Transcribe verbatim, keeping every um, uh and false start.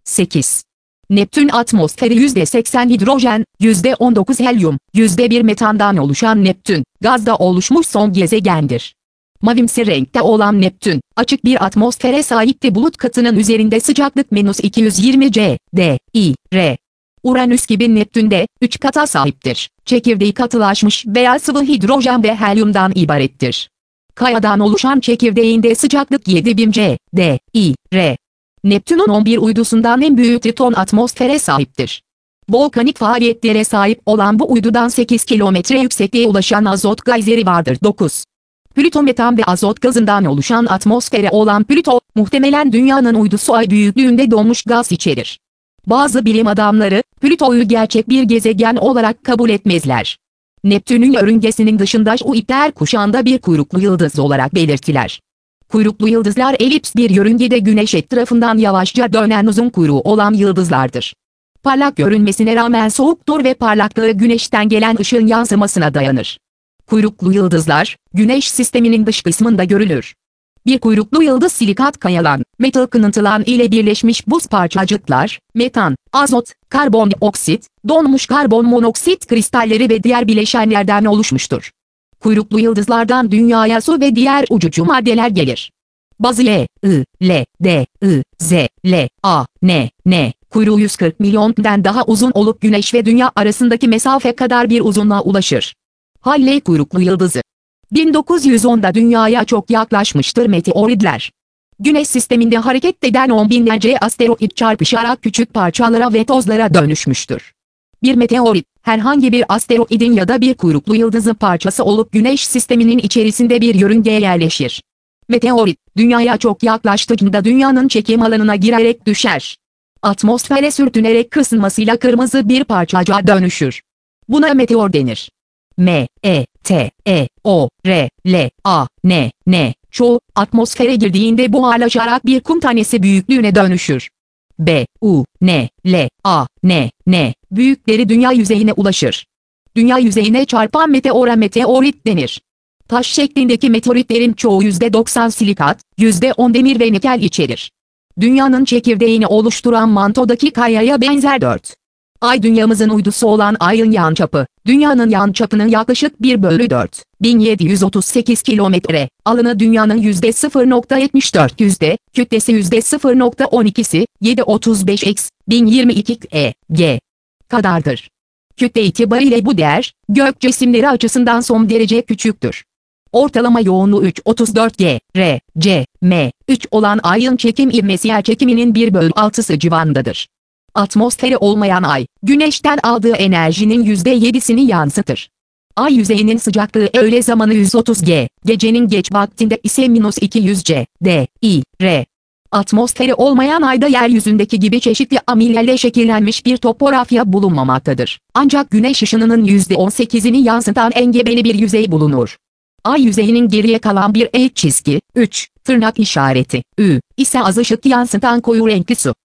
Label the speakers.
Speaker 1: sekiz. Neptün atmosferi yüzde seksen hidrojen, yüzde on dokuz helyum, yüzde bir metandan oluşan Neptün, gazda oluşmuş son gezegendir. Mavimsi renkte olan Neptün, açık bir atmosfere sahipti. Bulut katının üzerinde sıcaklık minus iki yüz yirmi derece, D, I, R. Uranüs gibi Neptün de, üç kata sahiptir. Çekirdeği katılaşmış veya sıvı hidrojen ve helyumdan ibarettir. Kayadan oluşan çekirdeğinde sıcaklık yedi bin derece, D, I, R. Neptün'ün on bir uydusundan en büyük Triton atmosfere sahiptir. Volkanik faaliyetlere sahip olan bu uydudan sekiz kilometre yüksekliğe ulaşan azot gayzeri vardır. dokuz. Plüton metan ve azot gazından oluşan atmosfere olan Plüto, muhtemelen Dünya'nın uydusu Ay büyüklüğünde donmuş gaz içerir. Bazı bilim adamları, Plüto'yu gerçek bir gezegen olarak kabul etmezler. Neptün'ün yörüngesinin dışında Jüpiter kuşağında bir kuyruklu yıldız olarak belirtiler. Kuyruklu yıldızlar elips bir yörüngede Güneş etrafından yavaşça dönen uzun kuyruğu olan yıldızlardır. Parlak görünmesine rağmen soğuktur ve parlaklığı Güneş'ten gelen ışığın yansımasına dayanır. Kuyruklu yıldızlar, Güneş sisteminin dış kısmında görülür. Bir kuyruklu yıldız silikat kayalan, metal kınıntılan ile birleşmiş buz parçacıklar, metan, azot, karbondioksit, donmuş karbon monoksit kristalleri ve diğer bileşenlerden oluşmuştur. Kuyruklu yıldızlardan Dünya'ya su ve diğer uçucu maddeler gelir. Bazı E, I, L, D, I, Z, L, A, N, N, kuyruğu yüz kırk milyondan daha uzun olup Güneş ve Dünya arasındaki mesafe kadar bir uzunluğa ulaşır. Halley kuyruklu yıldızı. bin dokuz yüz onda Dünya'ya çok yaklaşmıştır meteoritler. Güneş sisteminde hareket eden on binlerce asteroid çarpışarak küçük parçalara ve tozlara dönüşmüştür. Bir meteorit, herhangi bir asteroidin ya da bir kuyruklu yıldızın parçası olup Güneş sisteminin içerisinde bir yörüngeye yerleşir. Meteorit, Dünya'ya çok yaklaştığında Dünya'nın çekim alanına girerek düşer. Atmosfere sürtünerek kısılmasıyla kırmızı bir parçacığa dönüşür. Buna meteor denir. M, E, T, E, O, R, L, A, N, N, çoğu, atmosfere girdiğinde buharlaşarak bir kum tanesi büyüklüğüne dönüşür. B, U, N, L, A, N, N, büyükleri dünya yüzeyine ulaşır. Dünya yüzeyine çarpan meteora meteorit denir. Taş şeklindeki meteoritlerin çoğu yüzde doksan silikat, yüzde on demir ve nikel içerir. Dünyanın çekirdeğini oluşturan mantodaki kayaya benzer. dört. Ay Dünyamızın uydusu olan Ay'ın yançapı, Dünya'nın yançapının yaklaşık bir bölü dört, bin yedi yüz otuz sekiz kilometre, alanı Dünya'nın yüzde sıfır nokta yetmiş dört yüzde, kütlesi yüzde sıfır nokta on ikisi, yedi yüz otuz beş x, bin yirmi iki e, g kadardır. Kütle itibariyle bu değer, gök cisimleri açısından son derece küçüktür. Ortalama yoğunluğu üç virgül otuz dört G, R, C, M, üç olan Ay'ın çekim ivmesi yerçekiminin bir bölü altısı civarındadır. Atmosferi olmayan Ay, Güneş'ten aldığı enerjinin yüzde yedisini yansıtır. Ay yüzeyinin sıcaklığı öğle zamanı yüz otuz G, gecenin geç vaktinde ise minus iki yüz derece, D, I, R. Atmosferi olmayan Ay'da yeryüzündeki gibi çeşitli amillerle şekillenmiş bir topografya bulunmamaktadır. Ancak Güneş ışınının yüzde on sekizini yansıtan engebeli bir yüzey bulunur. Ay yüzeyinin geriye kalan bir eğik çizgi, üç, tırnak işareti, Ü, ise az ışık yansıtan koyu renkli su.